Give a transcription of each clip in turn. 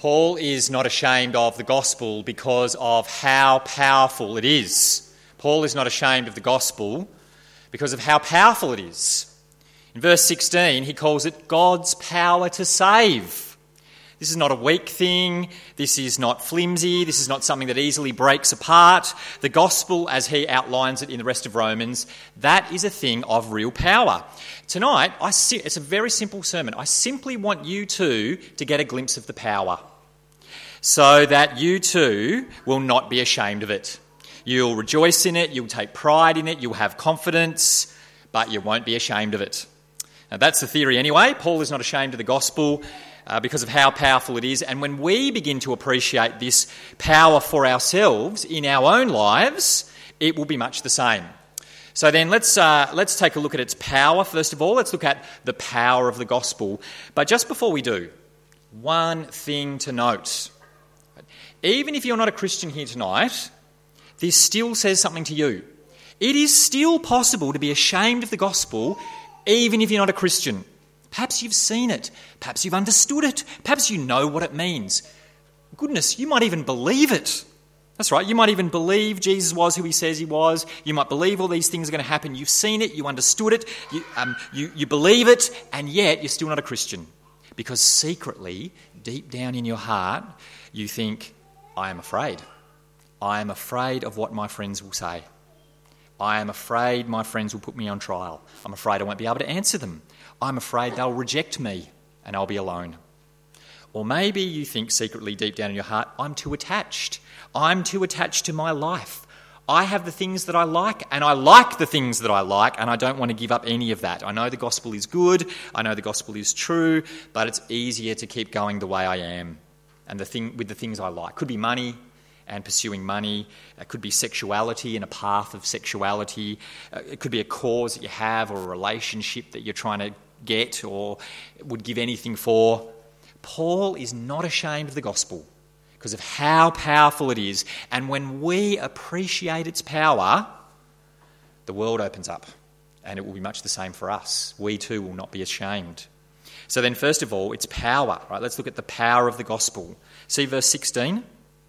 Paul is not ashamed of the gospel because of how powerful it is. Paul is not ashamed of the gospel because of how powerful it is. In verse 16, he calls it God's power to save. This is not a weak thing. This is not flimsy. This is not something that easily breaks apart. The gospel, as he outlines it in the rest of Romans, that is a thing of real power. Tonight, it's a very simple sermon. I simply want you two to get a glimpse of the power so that you too will not be ashamed of it. You'll rejoice in it. You'll take pride in it. You'll have confidence, but you won't be ashamed of it. Now, that's the theory anyway. Paul is not ashamed of the gospel because of how powerful it is. And when we begin to appreciate this power for ourselves in our own lives, it will be much the same. So then let's take a look at its power first of all. Let's look at the power of the gospel. But just before we do, one thing to note. Even if you're not a Christian here tonight, this still says something to you. It is still possible to be ashamed of the gospel even if you're not a Christian. Perhaps you've seen it. Perhaps you've understood it. Perhaps you know what it means. Goodness, you might even believe it. That's right, you might even believe Jesus was who he says he was. You might believe all these things are going to happen. You've seen it, you understood it, you believe it, and yet you're still not a Christian. Because secretly, deep down in your heart, you think, I am afraid. I am afraid of what my friends will say. I am afraid my friends will put me on trial. I'm afraid I won't be able to answer them. I'm afraid they'll reject me and I'll be alone. Or maybe you think secretly deep down in your heart, I'm too attached. I'm too attached to my life. I have the things that I like and I like the things that I like and I don't want to give up any of that. I know the gospel is good. I know the gospel is true, but it's easier to keep going the way I am and with the things I like. Could be money and pursuing money. It could be sexuality and a path of sexuality. It could be a cause that you have or a relationship that you're trying to get or would give anything for. Paul is not ashamed of the gospel because of how powerful it is. And when we appreciate its power, the world opens up and it will be much the same for us. We too will not be ashamed. So then first of all, its power. Right? Let's look at the power of the gospel. See verse 16.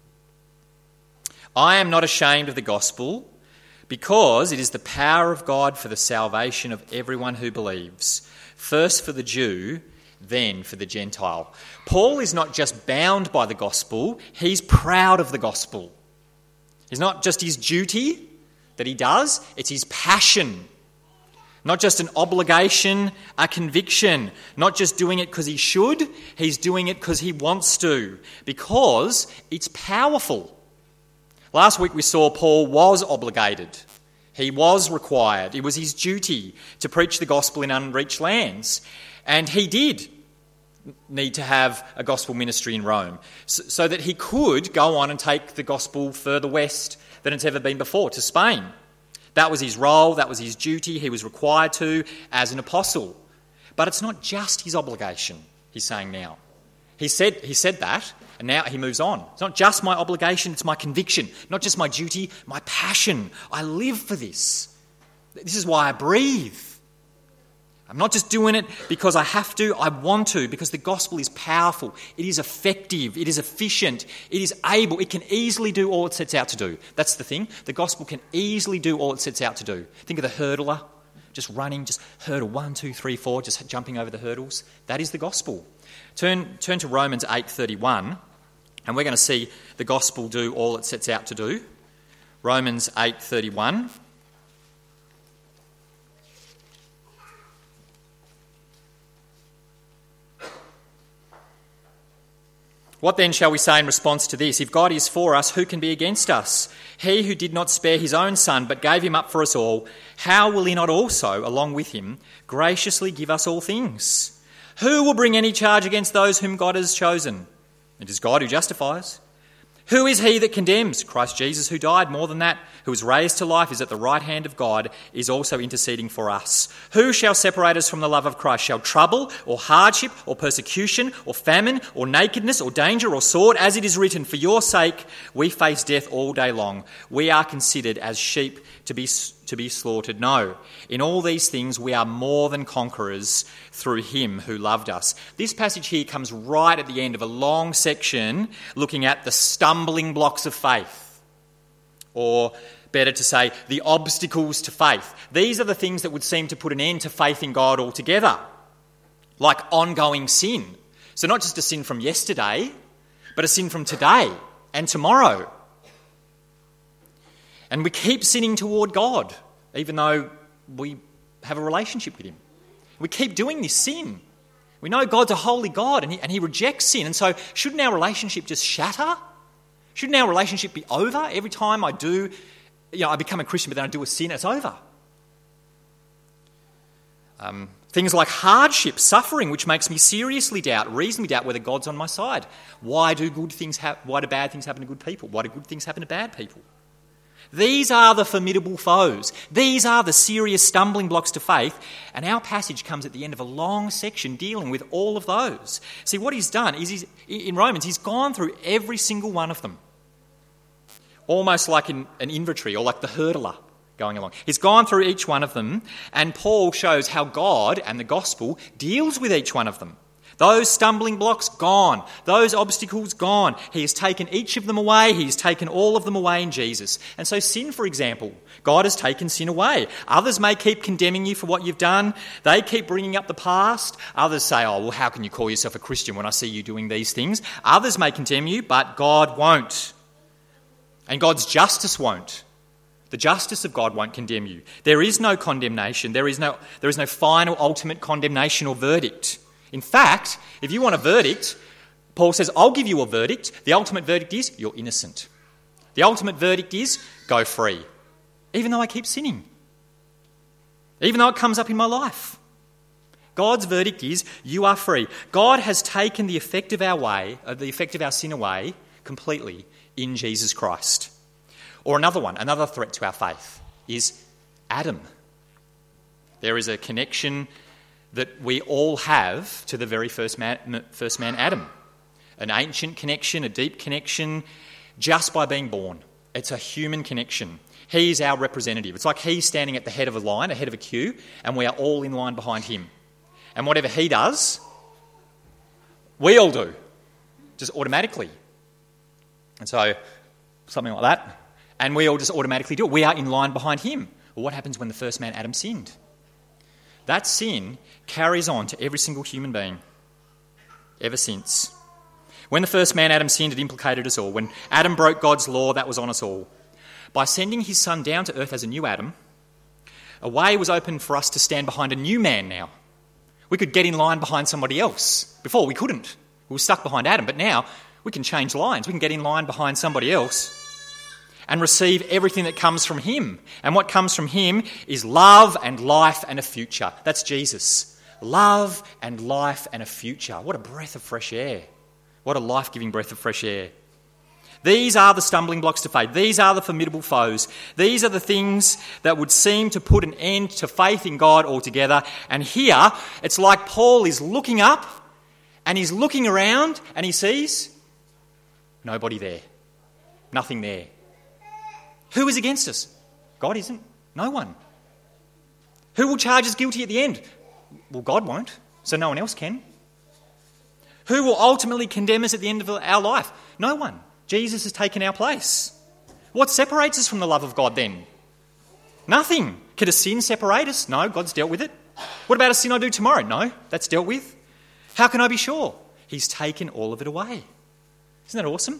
I am not ashamed of the gospel because it is the power of God for the salvation of everyone who believes. First for the Jew, then for the Gentile. Paul is not just bound by the gospel, he's proud of the gospel. It's not just his duty that he does, it's his passion. Not just an obligation, a conviction. Not just doing it because he should, he's doing it because he wants to. Because it's powerful. Last week we saw Paul was obligated. He was required. It was his duty to preach the gospel in unreached lands. And he did need to have a gospel ministry in Rome so that he could go on and take the gospel further west than it's ever been before, to Spain. That was his role, that was his duty, he was required to as an apostle. But it's not just his obligation, he's saying now. He said that, and now he moves on. It's not just my obligation, it's my conviction. Not just my duty, my passion. I live for this. This is why I breathe. I'm not just doing it because I have to, I want to, because the gospel is powerful. It is effective. It is efficient. It is able. It can easily do all it sets out to do. That's the thing. The gospel can easily do all it sets out to do. Think of the hurdler, just running, just hurdle 1, 2, 3, 4, just jumping over the hurdles. That is the gospel. Turn to Romans 8:31, and we're going to see the gospel do all it sets out to do. Romans 8:31. What then shall we say in response to this? If God is for us, who can be against us? He who did not spare his own son, but gave him up for us all, how will he not also, along with him, graciously give us all things? Who will bring any charge against those whom God has chosen? It is God who justifies. Who is he that condemns? Christ Jesus, who died, more than that, who was raised to life, is at the right hand of God, is also interceding for us. Who shall separate us from the love of Christ? Shall trouble, or hardship, or persecution, or famine, or nakedness, or danger, or sword? As it is written, for your sake we face death all day long. We are considered as sheep to to be slaughtered. No, in all these things we are more than conquerors through him who loved us. This passage here comes right at the end of a long section looking at the stumbling blocks of faith, or better to say, the obstacles to faith. These are the things that would seem to put an end to faith in God altogether, like ongoing sin. So not just a sin from yesterday, but a sin from today and tomorrow. And we keep sinning toward God, even though we have a relationship with him. We keep doing this sin. We know God's a holy God and he rejects sin. And so shouldn't our relationship just shatter? Shouldn't our relationship be over every time I become a Christian, but then I do a sin, it's over? Things like hardship, suffering, which makes me reasonably doubt whether God's on my side. Why do bad things happen to good people? Why do good things happen to bad people? These are the formidable foes. These are the serious stumbling blocks to faith. And our passage comes at the end of a long section dealing with all of those. See, what he's done is in Romans, he's gone through every single one of them. Almost like an inventory, or like the hurdler going along. He's gone through each one of them, and Paul shows how God and the gospel deals with each one of them. Those stumbling blocks, gone. Those obstacles, gone. He has taken each of them away. He has taken all of them away in Jesus. And so sin, for example, God has taken sin away. Others may keep condemning you for what you've done. They keep bringing up the past. Others say, oh, well, how can you call yourself a Christian when I see you doing these things? Others may condemn you, but God won't. And God's justice won't. The justice of God won't condemn you. There is no condemnation. There is no final, ultimate condemnation or verdict. In fact, if you want a verdict, Paul says, I'll give you a verdict. The ultimate verdict is, you're innocent. The ultimate verdict is, go free. Even though I keep sinning. Even though it comes up in my life. God's verdict is, you are free. God has taken the effect of our sin away completely in Jesus Christ. Or another threat to our faith is Adam. There is a connection that we all have to the very first man, Adam. An ancient connection, a deep connection, just by being born. It's a human connection. He is our representative. It's like he's standing at the head of a line, ahead of a queue, and we are all in line behind him. And whatever he does, we all do, just automatically. And so, something like that, and we all just automatically do it. We are in line behind him. Well, what happens when the first man, Adam, sinned? That sin carries on to every single human being ever since. When the first man, Adam, sinned, it implicated us all. When Adam broke God's law, that was on us all. By sending his son down to earth as a new Adam, a way was opened for us to stand behind a new man now. We could get in line behind somebody else. Before, we couldn't. We were stuck behind Adam. But now, we can change lines. We can get in line behind somebody else and receive everything that comes from him. And what comes from him is love and life and a future. That's Jesus. Love and life and a future. What a breath of fresh air. What a life-giving breath of fresh air. These are the stumbling blocks to faith. These are the formidable foes. These are the things that would seem to put an end to faith in God altogether. And here, it's like Paul is looking up and he's looking around and he sees nobody there. Nothing there. Who is against us? God isn't. No one. Who will charge us guilty at the end? Well, God won't, so no one else can. Who will ultimately condemn us at the end of our life? No one. Jesus has taken our place. What separates us from the love of God then? Nothing. Could a sin separate us? No, God's dealt with it. What about a sin I do tomorrow? No, that's dealt with. How can I be sure? He's taken all of it away. Isn't that awesome?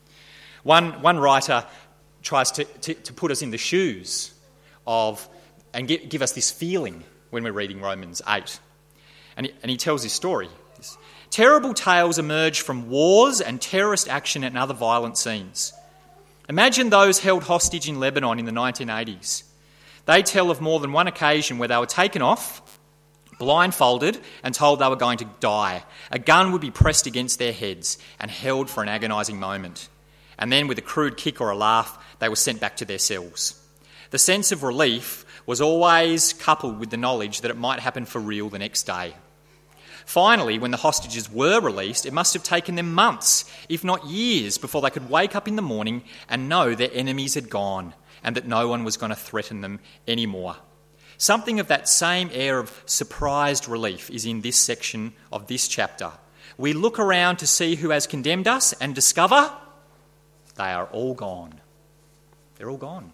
One writer tries to put us in the shoes of and give us this feeling when we're reading Romans 8. And he tells this story. Terrible tales emerge from wars and terrorist action and other violent scenes. Imagine those held hostage in Lebanon in the 1980s. They tell of more than one occasion where they were taken off, blindfolded, and told they were going to die. A gun would be pressed against their heads and held for an agonising moment. And then with a crude kick or a laugh, they were sent back to their cells. The sense of relief was always coupled with the knowledge that it might happen for real the next day. Finally, when the hostages were released, it must have taken them months, if not years, before they could wake up in the morning and know their enemies had gone and that no one was going to threaten them anymore. Something of that same air of surprised relief is in this section of this chapter. We look around to see who has condemned us and discover they are all gone. They're all gone.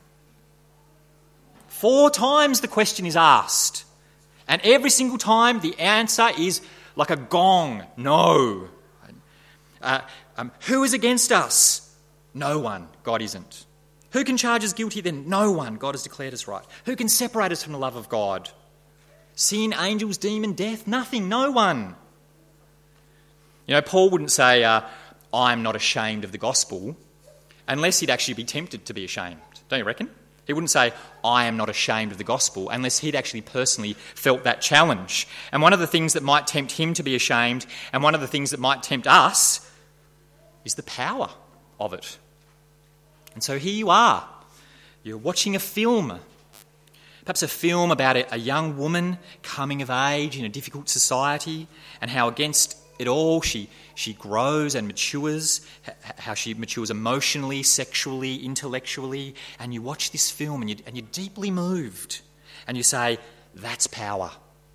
4 times the question is asked, and every single time the answer is like a gong, no. Who is against us? No one. God isn't. Who can charge us guilty then? No one. God has declared us right. Who can separate us from the love of God? Sin, angels, demon, death? Nothing. No one. You know, Paul wouldn't say, I'm not ashamed of the gospel, unless he'd actually be tempted to be ashamed. Don't you reckon? He wouldn't say, I am not ashamed of the gospel, unless he'd actually personally felt that challenge. And one of the things that might tempt him to be ashamed, and one of the things that might tempt us, is the power of it. And so here you are. You're watching a film, perhaps a film about a young woman coming of age in a difficult society, and how against it all she grows and matures, how she matures emotionally, sexually, intellectually. And you watch this film and you're deeply moved. And you say, that's power.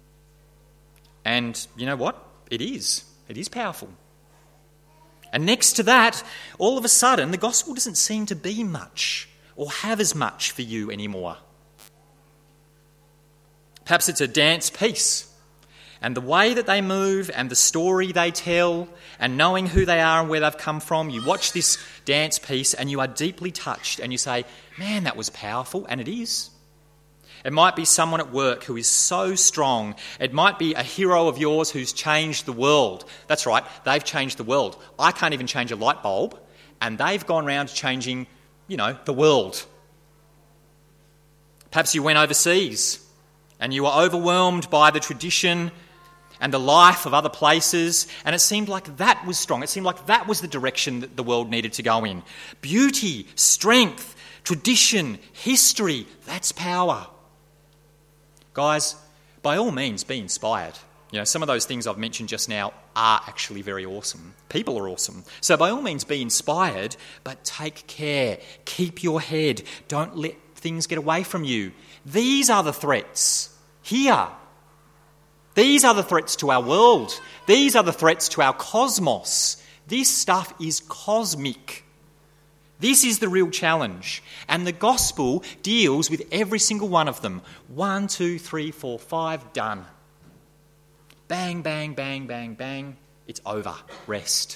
And you know what? It is. It is powerful. And next to that, all of a sudden, the gospel doesn't seem to be much or have as much for you anymore. Perhaps it's a dance piece. And the way that they move and the story they tell and knowing who they are and where they've come from, you watch this dance piece and you are deeply touched and you say, man, that was powerful, and it is. It might be someone at work who is so strong. It might be a hero of yours who's changed the world. That's right, they've changed the world. I can't even change a light bulb, and they've gone around changing, the world. Perhaps you went overseas and you were overwhelmed by the tradition and the life of other places, and it seemed like that was strong. It seemed like that was the direction that the world needed to go in. Beauty, strength, tradition, history, that's power. Guys, by all means, be inspired. Some of those things I've mentioned just now are actually very awesome. People are awesome. So by all means, be inspired, but take care. Keep your head. Don't let things get away from you. These are the threats here. These are the threats to our world. These are the threats to our cosmos. This stuff is cosmic. This is the real challenge. And the gospel deals with every single one of them. 1, 2, 3, 4, 5, done. Bang, bang, bang, bang, bang. It's over. Rest.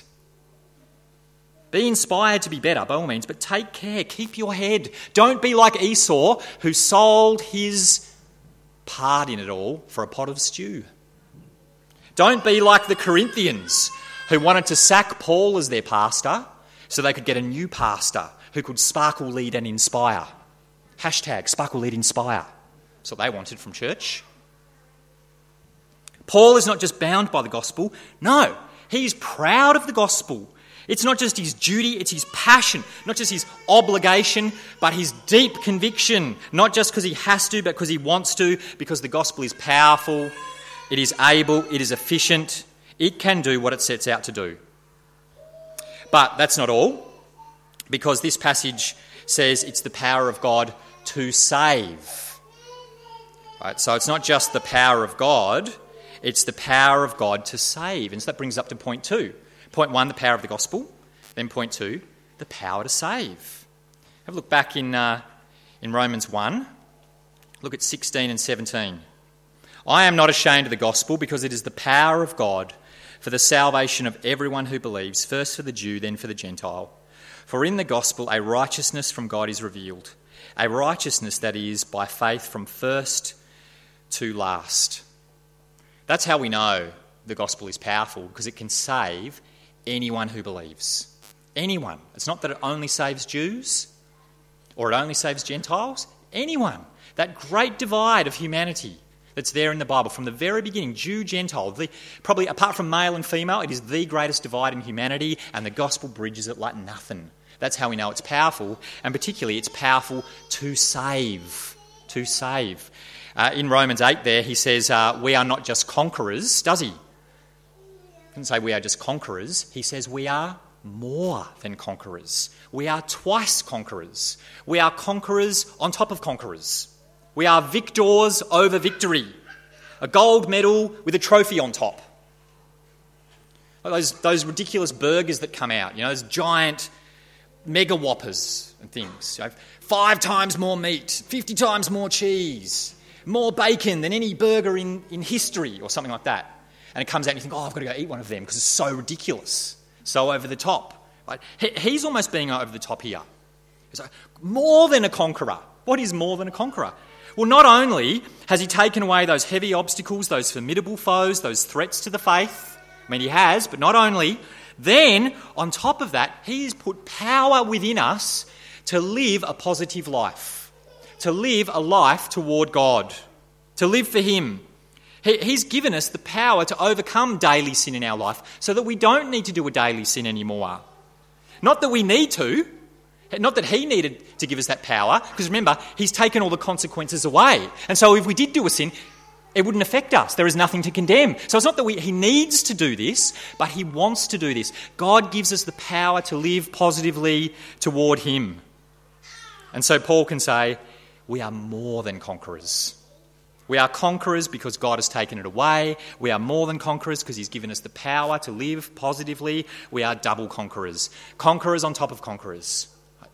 Be inspired to be better, by all means, but take care. Keep your head. Don't be like Esau, who sold his part in it all for a pot of stew. Don't be like the Corinthians, who wanted to sack Paul as their pastor so they could get a new pastor who could sparkle, lead and inspire. Hashtag sparkle, lead, inspire. That's what they wanted from church. Paul is not just bound by the gospel. No, he's proud of the gospel. It's not just his duty, it's his passion, not just his obligation, but his deep conviction, not just because he has to, but because he wants to, because the gospel is powerful, it is able, it is efficient, it can do what it sets out to do. But that's not all, because this passage says it's the power of God to save. Right, so it's not just the power of God, it's the power of God to save. And so that brings us up to point 2. Point 1, the power of the gospel. Then point 2, the power to save. Have a look back in Romans 1. Look at 16 and 17. I am not ashamed of the gospel, because it is the power of God for the salvation of everyone who believes, first for the Jew, then for the Gentile. For in the gospel a righteousness from God is revealed, a righteousness that is by faith from first to last. That's how we know the gospel is powerful, because it can save anyone who believes. Anyone. It's not that it only saves Jews or it only saves Gentiles. Anyone. That great divide of humanity that's there in the Bible from the very beginning, Jew, Gentile, probably apart from male and female, it is the greatest divide in humanity, and the gospel bridges it like nothing. That's how we know it's powerful, and particularly it's powerful to save. To save. In Romans 8 there, he says, we are not just conquerors, does he? He doesn't say we are just conquerors. He says we are more than conquerors. We are twice conquerors. We are conquerors on top of conquerors. We are victors over victory. A gold medal with a trophy on top. Those ridiculous burgers that come out, those giant mega whoppers and things. 5 times more meat, 50 times more cheese, more bacon than any burger in history or something like that. And it comes out and you think, I've got to go eat one of them because it's so ridiculous, so over the top. Right? He's almost being over the top here. He's like, more than a conqueror. What is more than a conqueror? Well, not only has he taken away those heavy obstacles, those formidable foes, those threats to the faith, he has, but not only, then on top of that, he has put power within us to live a positive life, to live a life toward God, to live for him. He's given us the power to overcome daily sin in our life so that we don't need to do a daily sin anymore. Not that we need to, not that he needed to give us that power, because remember, he's taken all the consequences away. And so if we did do a sin, it wouldn't affect us. There is nothing to condemn. So it's not that he needs to do this, but he wants to do this. God gives us the power to live positively toward him. And so Paul can say, we are more than conquerors. We are conquerors because God has taken it away. We are more than conquerors because he's given us the power to live positively. We are double conquerors. Conquerors on top of conquerors.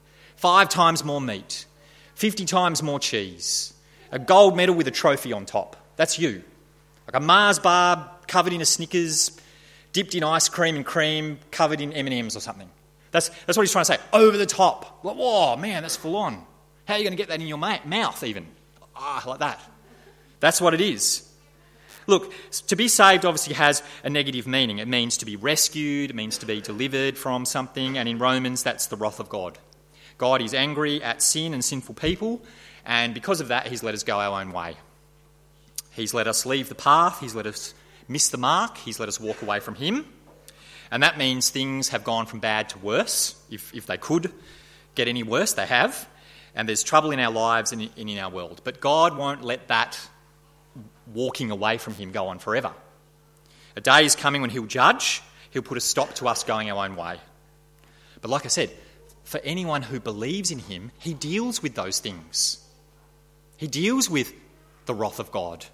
5 times more meat. 50 times more cheese. A gold medal with a trophy on top. That's you. Like a Mars bar covered in a Snickers, dipped in ice cream and cream, covered in M&Ms or something. That's what he's trying to say. Over the top. Like, whoa, man, that's full on. How are you going to get that in your mouth even? Like that. That's what it is. Look, to be saved obviously has a negative meaning. It means to be rescued, it means to be delivered from something, and in Romans that's the wrath of God. God is angry at sin and sinful people, and because of that he's let us go our own way. He's let us leave the path, he's let us miss the mark, he's let us walk away from him, and that means things have gone from bad to worse. If they could get any worse, they have, and there's trouble in our lives and in our world. But God won't let that walking away from him go on forever. A day is coming when he'll judge, he'll put a stop to us going our own way. But like I said, for anyone who believes in him, he deals with those things. He deals with the wrath of God.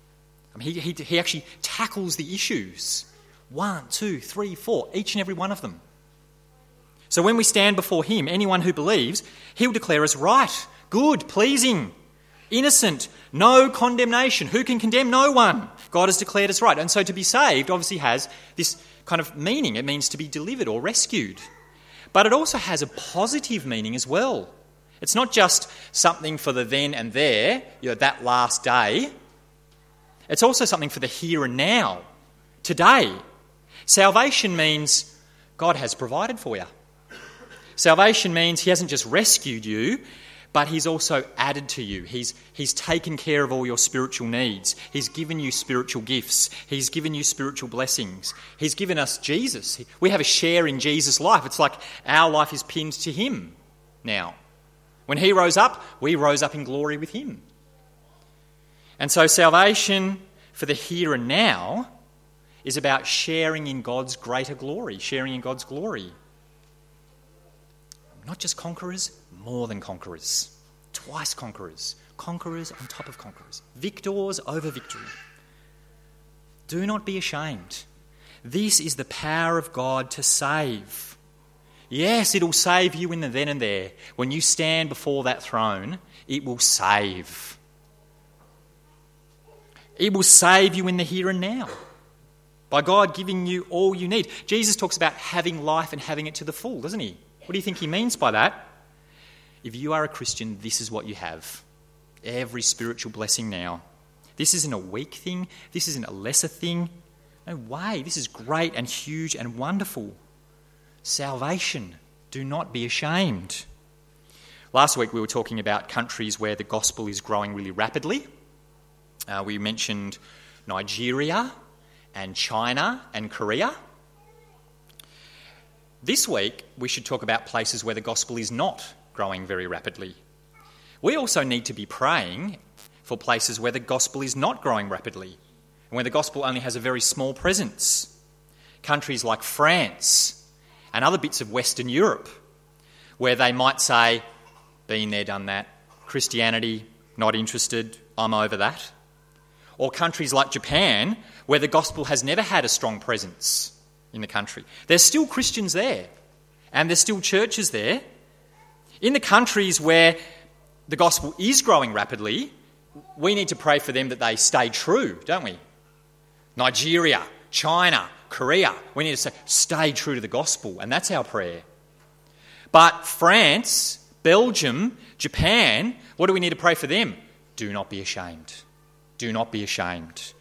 He actually tackles the issues. 1, 2, 3, 4, each and every one of them. So when we stand before him, anyone who believes, he'll declare us right, good, pleasing, innocent, no condemnation. Who can condemn? No one. God has declared us right. And so to be saved obviously has this kind of meaning. It means to be delivered or rescued. But it also has a positive meaning as well. It's not just something for the then and there, that last day. It's also something for the here and now, today. Salvation means God has provided for you. Salvation means he hasn't just rescued you, but he's also added to you. He's taken care of all your spiritual needs. He's given you spiritual gifts. He's given you spiritual blessings. He's given us Jesus. We have a share in Jesus' life. It's like our life is pinned to him now. When he rose up, we rose up in glory with him. And so salvation for the here and now is about sharing in God's greater glory, sharing in God's glory. Not just conquerors, more than conquerors. Twice conquerors. Conquerors on top of conquerors. Victors over victory. Do not be ashamed. This is the power of God to save. Yes, it'll save you in the then and there. When you stand before that throne, it will save. It will save you in the here and now. By God giving you all you need. Jesus talks about having life and having it to the full, doesn't he? What do you think he means by that? If you are a Christian, this is what you have. Every spiritual blessing now. This isn't a weak thing. This isn't a lesser thing. No way. This is great and huge and wonderful. Salvation. Do not be ashamed. Last week we were talking about countries where the gospel is growing really rapidly. We mentioned Nigeria and China and Korea. This week we should talk about places where the gospel is not growing very rapidly. We also need to be praying for places where the gospel is not growing rapidly and where the gospel only has a very small presence. Countries like France and other bits of Western Europe where they might say, been there, done that, Christianity, not interested, I'm over that. Or countries like Japan where the gospel has never had a strong presence in the country. There's still Christians there and there's still churches there. In the countries where the gospel is growing rapidly, we need to pray for them that they stay true, don't we? Nigeria, China, Korea, we need to say, stay true to the gospel, and that's our prayer. But France, Belgium, Japan, what do we need to pray for them? Do not be ashamed. Do not be ashamed.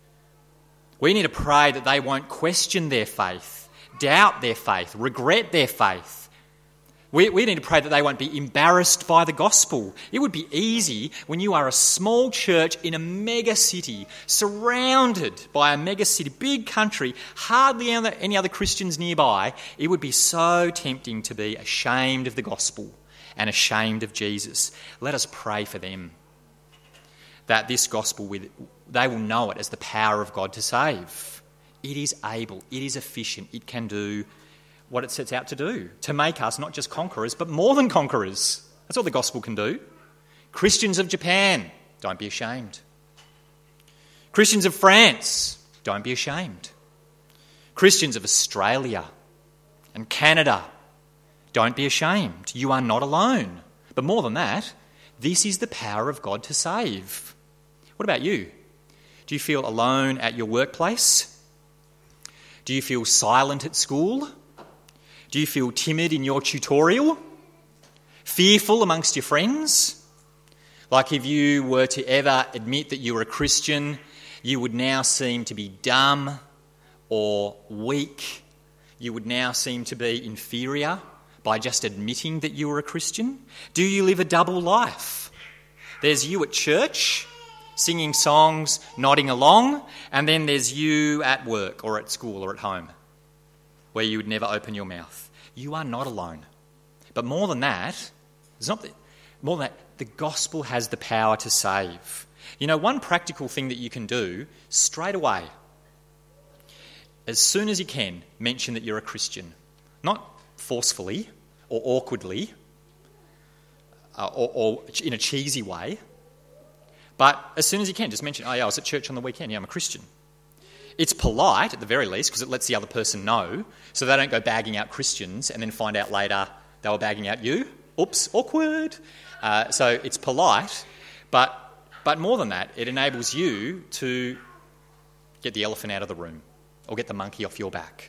We need to pray that they won't question their faith, doubt their faith, regret their faith. We need to pray that they won't be embarrassed by the gospel. It would be easy when you are a small church in a mega city, surrounded by a mega city, big country, hardly any other Christians nearby. It would be so tempting to be ashamed of the gospel and ashamed of Jesus. Let us pray for them, that this gospel, they will know it as the power of God to save. It is able, it is efficient, it can do what it sets out to do, to make us not just conquerors, but more than conquerors. That's what the gospel can do. Christians of Japan, don't be ashamed. Christians of France, don't be ashamed. Christians of Australia and Canada, don't be ashamed. You are not alone. But more than that, this is the power of God to save. What about you? Do you feel alone at your workplace? Do you feel silent at school? Do you feel timid in your tutorial? Fearful amongst your friends? Like if you were to ever admit that you were a Christian, you would now seem to be dumb or weak. You would now seem to be inferior by just admitting that you were a Christian. Do you live a double life? There's you at church, singing songs, nodding along, and then there's you at work or at school or at home, where you would never open your mouth. You are not alone. But more than that, the gospel has the power to save. You know, one practical thing that you can do straight away, as soon as you can, mention that you're a Christian. Not forcefully or awkwardly or in a cheesy way, but as soon as you can, just mention, oh yeah, I was at church on the weekend, yeah, I'm a Christian. It's polite, at the very least, because it lets the other person know, so they don't go bagging out Christians and then find out later they were bagging out you. Oops, awkward. So it's polite, but more than that, it enables you to get the elephant out of the room or get the monkey off your back.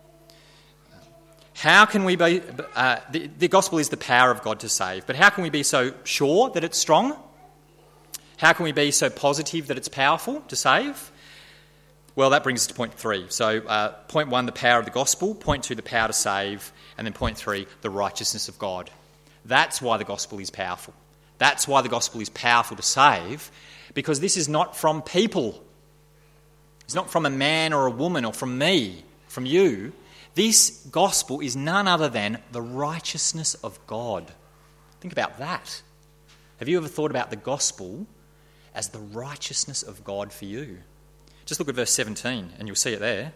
How can we be... the gospel is the power of God to save, but how can we be so sure that it's strong? How can we be so positive that it's powerful to save? Well, that brings us to point 3. So point 1, the power of the gospel. Point 2, the power to save. And then point 3, the righteousness of God. That's why the gospel is powerful. That's why the gospel is powerful to save, because this is not from people. It's not from a man or a woman or from me, from you. This gospel is none other than the righteousness of God. Think about that. Have you ever thought about the gospel as the righteousness of God for you? Just look at verse 17 and you'll see it there.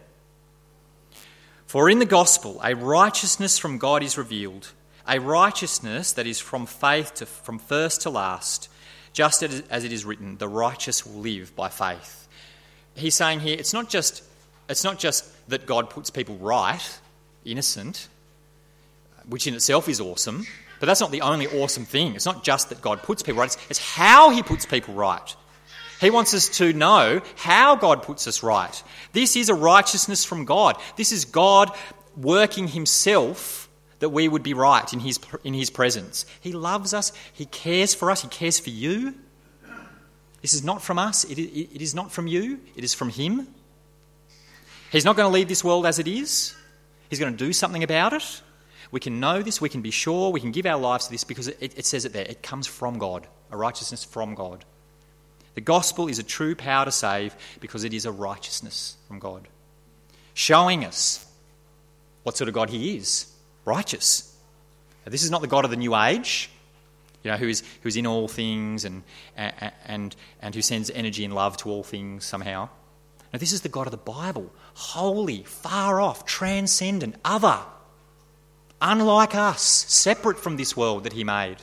For in the gospel a righteousness from God is revealed, a righteousness that is from faith from first to last, just as it is written, the righteous will live by faith. He's saying here, it's not just that God puts people right, innocent, which in itself is awesome, but that's not the only awesome thing. It's not just that God puts people right, it's how he puts people right. He wants us to know how God puts us right. This is a righteousness from God. This is God working himself that we would be right in his presence. He loves us. He cares for us. He cares for you. This is not from us. It is not from you. It is from him. He's not going to leave this world as it is. He's going to do something about it. We can know this. We can be sure. We can give our lives to this because it says it there. It comes from God, a righteousness from God. The gospel is a true power to save because it is a righteousness from God, showing us what sort of God he is, righteous. Now, this is not the God of the New Age, who's in all things and who sends energy and love to all things somehow. Now, this is the God of the Bible, holy, far off, transcendent, other. unlike us, separate from this world that he made.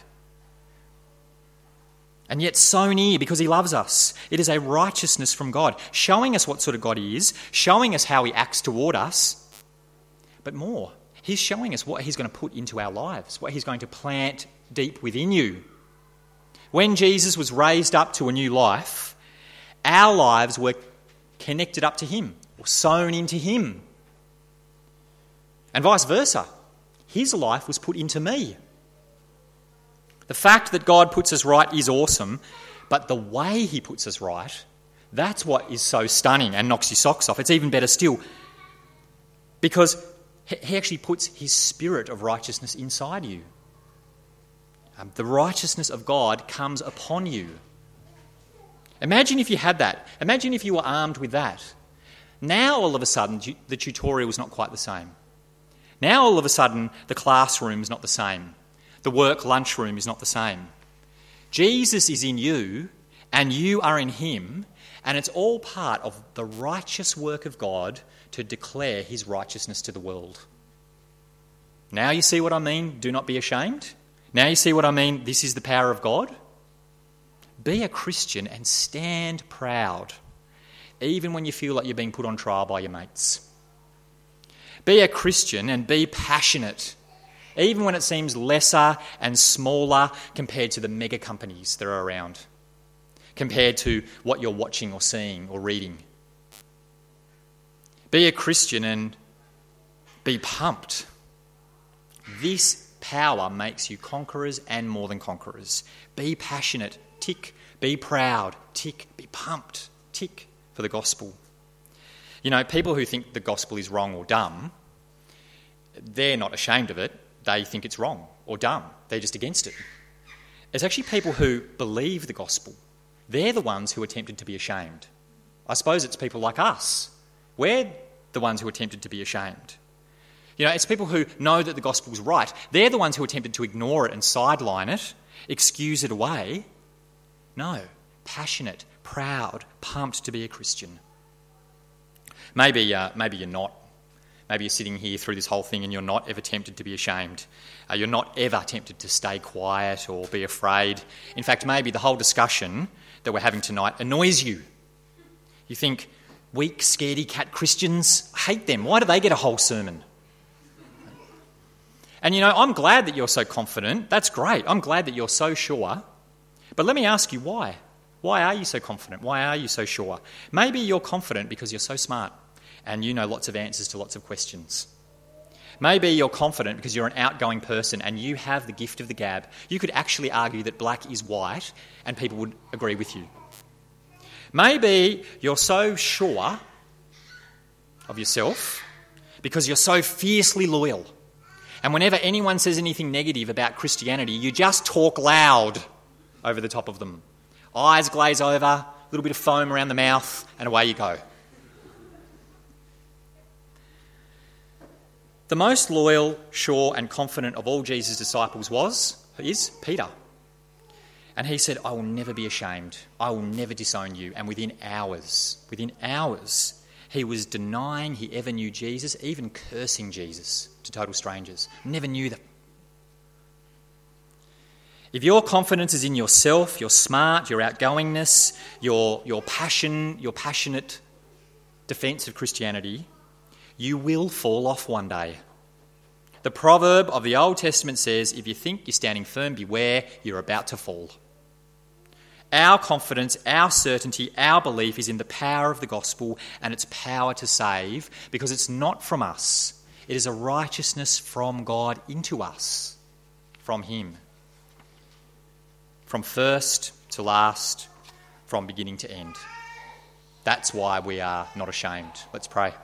And yet so near because he loves us. It is a righteousness from God, showing us what sort of God he is, showing us how he acts toward us, but more, he's showing us what he's going to put into our lives, what he's going to plant deep within you. When Jesus was raised up to a new life, our lives were connected up to him, or sown into him. And vice versa. His life was put into me. The fact that God puts us right is awesome, but the way he puts us right, that's what is so stunning and knocks your socks off. It's even better still, because he actually puts his spirit of righteousness inside you. The righteousness of God comes upon you. Imagine if you had that. Imagine if you were armed with that. Now all of a sudden the tutorial is not quite the same. Now all of a sudden the classroom is not the same. The work lunchroom is not the same. Jesus is in you and you are in him, and it's all part of the righteous work of God to declare his righteousness to the world. Now you see what I mean? Do not be ashamed. Now you see what I mean? This is the power of God. Be a Christian and stand proud, even when you feel like you're being put on trial by your mates. Be a Christian and be passionate, even when it seems lesser and smaller compared to the mega companies that are around, compared to what you're watching or seeing or reading. Be a Christian and be pumped. This power makes you conquerors and more than conquerors. Be passionate, tick. Be proud, tick. Be pumped, tick, for the gospel. You know, people who think the gospel is wrong or dumb, they're not ashamed of it. They think it's wrong or dumb. They're just against it. It's actually people who believe the gospel. They're the ones who are tempted to be ashamed. I suppose it's people like us. We're the ones who are tempted to be ashamed. You know, it's people who know that the gospel's right. They're the ones who are tempted to ignore it and sideline it, excuse it away. No, passionate, proud, pumped to be a Christian. Maybe you're not. Maybe you're sitting here through this whole thing and you're not ever tempted to be ashamed. You're not ever tempted to stay quiet or be afraid. In fact, maybe the whole discussion that we're having tonight annoys you. You think, weak, scaredy cat Christians, I hate them. Why do they get a whole sermon? And you know, I'm glad that you're so confident. That's great. I'm glad that you're so sure. But let me ask you why. Why are you so confident? Why are you so sure? Maybe you're confident because you're so smart and you know lots of answers to lots of questions. Maybe you're confident because you're an outgoing person and you have the gift of the gab. You could actually argue that black is white and people would agree with you. Maybe you're so sure of yourself because you're so fiercely loyal. And whenever anyone says anything negative about Christianity, you just talk loud over the top of them. Eyes glaze over, a little bit of foam around the mouth, and away you go. The most loyal, sure, and confident of all Jesus' disciples is Peter. And he said, I will never be ashamed. I will never disown you. And within hours, he was denying he ever knew Jesus, even cursing Jesus to total strangers. Never knew them. If your confidence is in yourself, your smart, your outgoingness, your passion, your passionate defence of Christianity, you will fall off one day. The proverb of the Old Testament says, if you think you're standing firm, beware, you're about to fall. Our confidence, our certainty, our belief is in the power of the gospel and its power to save, because it's not from us. It is a righteousness from God into us, from him. From first to last, from beginning to end. That's why we are not ashamed. Let's pray.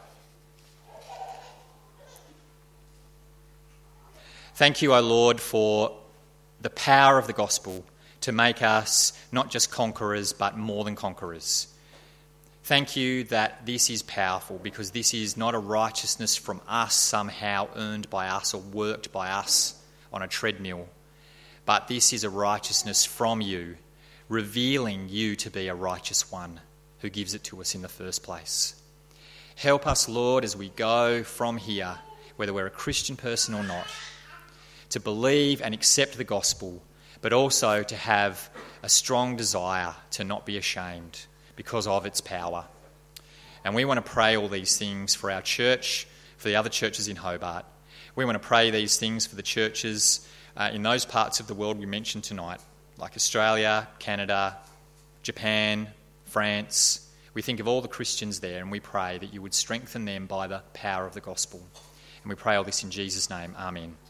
Thank you, O Lord, for the power of the gospel to make us not just conquerors, but more than conquerors. Thank you that this is powerful, because this is not a righteousness from us somehow earned by us or worked by us on a treadmill, but this is a righteousness from you, revealing you to be a righteous one who gives it to us in the first place. Help us, Lord, as we go from here, whether we're a Christian person or not, to believe and accept the gospel, but also to have a strong desire to not be ashamed because of its power. And we want to pray all these things for our church, for the other churches in Hobart. We want to pray these things for the churches in those parts of the world we mentioned tonight, like Australia, Canada, Japan, France. We think of all the Christians there, and we pray that you would strengthen them by the power of the gospel. And we pray all this in Jesus' name. Amen.